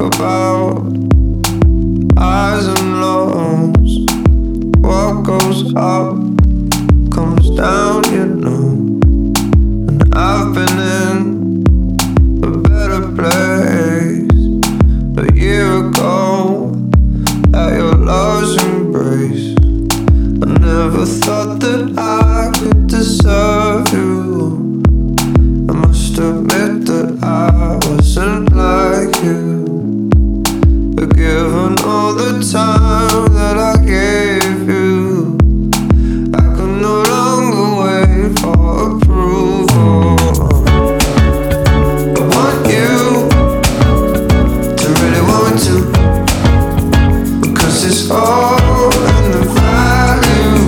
about highs and lows. What goes up comes down, you know. And I've been in a better place a year ago at your love's embrace. I never thought that I could deserve you. I must admit that I wasn't like you. But given all the time that I gave you, I could no longer wait for approval. I want you to really want to, because it's all in the value.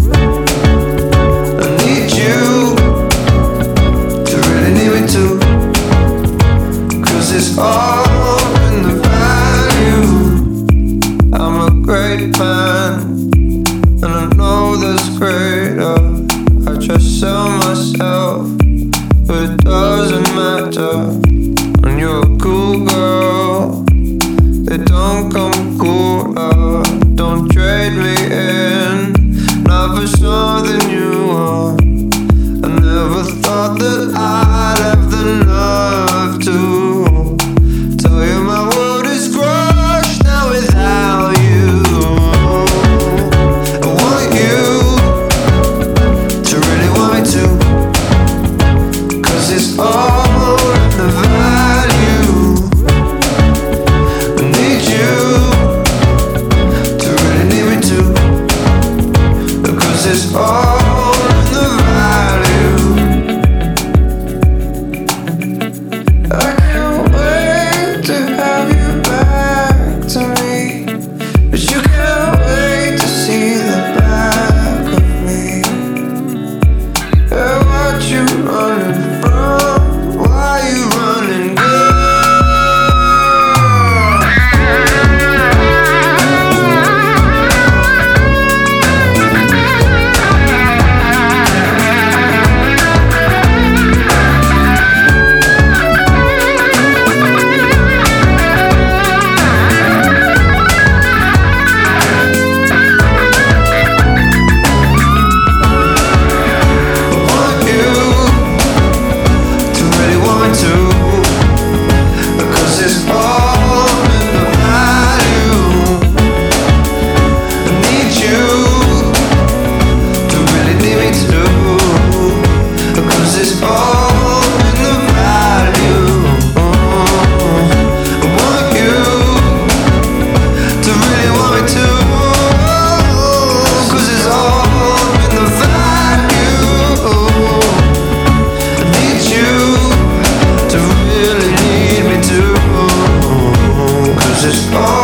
I need you to really need me too, because it's all in the value. I'm a great man, and I know that's greater. I just sell myself, but it doesn't matter. When you're a cool girl, they don't come cooler. Don't trade me in, not for something you want. I never thought that I'd have the nerve to tell you my world is crushed now without you. I want you to really want me to, cause it's all in the value. I need you to really need me too, because it's all in the value. I can't wait to have you back to me, but you can't wait to see the back of me. And what you running from? Why you running, girl? Just